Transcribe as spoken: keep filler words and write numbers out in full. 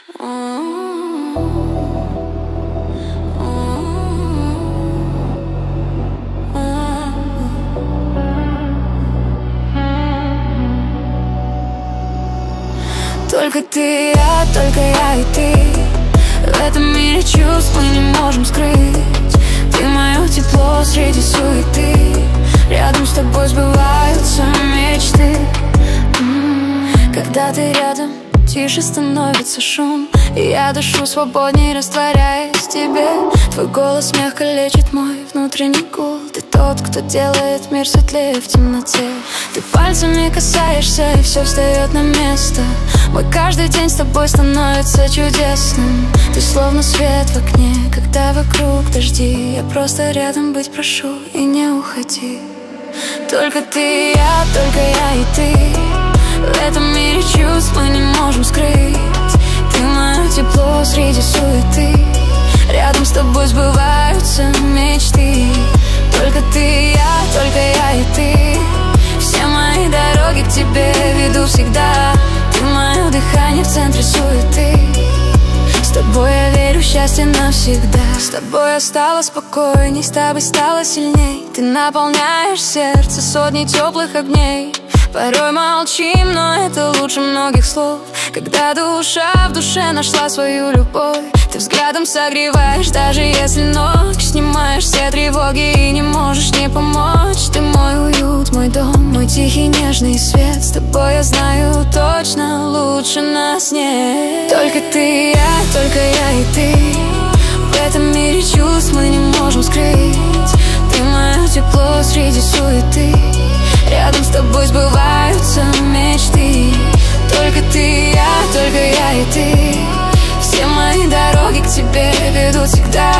Только ты, я, только я и ты. В этом мире чувств мы не можем скрыть. Ты мое тепло среди суеты. Рядом с тобой сбываются мечты. Когда ты рядом, тише становится шум, и я дышу свободней, растворяясь в тебе. Твой голос мягко лечит мой внутренний гул. Ты тот, кто делает мир светлее в темноте. Ты пальцами касаешься, и все встает на место. Мой каждый день с тобой становится чудесным. Ты словно свет в окне, когда вокруг дожди. Я просто рядом быть прошу, и не уходи. Только ты, я, только я и ты. В этом мире чувств мы не можем скрыть. Ты мое тепло среди суеты. Рядом с тобой сбываются мечты. Только ты, я, только я и ты. Все мои дороги к тебе ведут всегда. Ты мое дыхание в центре суеты. С тобой я верю в счастье навсегда. С тобой я стала спокойней, с тобой стала сильней. Ты наполняешь сердце сотней теплых огней. Порой молчим, но это лучше многих слов. Когда душа в душе нашла свою любовь. Ты взглядом согреваешь, даже если ночь. Снимаешь все тревоги и не можешь не помочь. Ты мой уют, мой дом, мой тихий нежный свет. С тобой я знаю точно, лучше нас нет. Только ты, я, только я и ты. В этом мире чувств мы не можем скрыть. Ты мое тепло среди суеты. Рядом с тобой сбываются мечты. Только ты, я, только я и ты. Все мои дороги к тебе ведут всегда.